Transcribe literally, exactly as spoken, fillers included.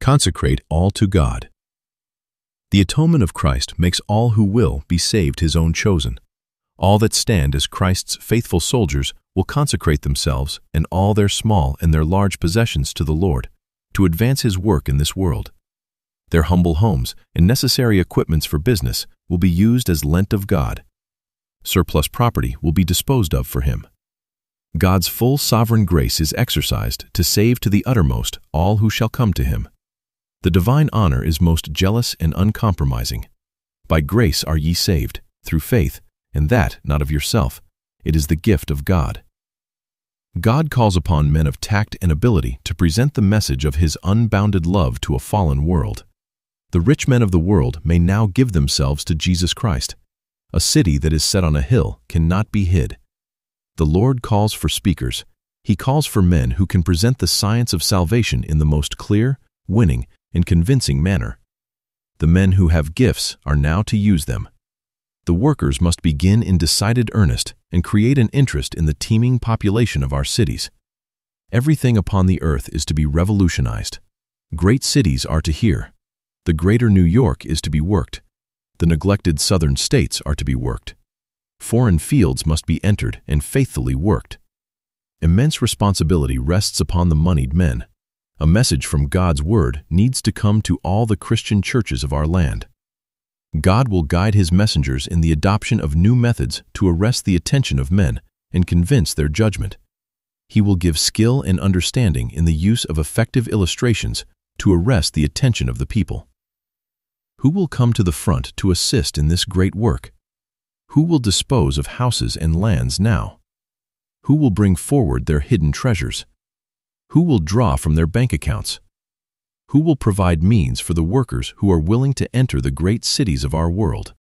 Consecrate all to God. The atonement of Christ makes all who will be saved his own chosen. All that stand as Christ's faithful soldiers will consecrate themselves and all their small and their large possessions to the Lord, to advance his work in this world. Their humble homes and necessary equipments for business will be used as lent of God. Surplus property will be disposed of for him. God's full sovereign grace is exercised to save to the uttermost all who shall come to him. The divine honor is most jealous and uncompromising. By grace are ye saved, through faith, and that not of yourself. It is the gift of God. God calls upon men of tact and ability to present the message of his unbounded love to a fallen world. The rich men of the world may now give themselves to Jesus Christ. A city that is set on a hill cannot be hid. The Lord calls for speakers. He calls for men who can present the science of salvation in the most clear, winning, and convincing manner. The men who have gifts are now to use them. The workers must begin in decided earnest and create an interest in the teeming population of our cities. Everything upon the earth is to be revolutionized. Great cities are to hear. The greater New York is to be worked. The neglected southern states are to be worked. Foreign fields must be entered and faithfully worked. Immense responsibility rests upon the moneyed men. A message from God's word needs to come to all the Christian churches of our land. God will guide his messengers in the adoption of new methods to arrest the attention of men and convince their judgment. He will give skill and understanding in the use of effective illustrations to arrest the attention of the people. Who will come to the front to assist in this great work? Who will dispose of houses and lands now? Who will bring forward their hidden treasures? Who will draw from their bank accounts? Who will provide means for the workers who are willing to enter the great cities of our world?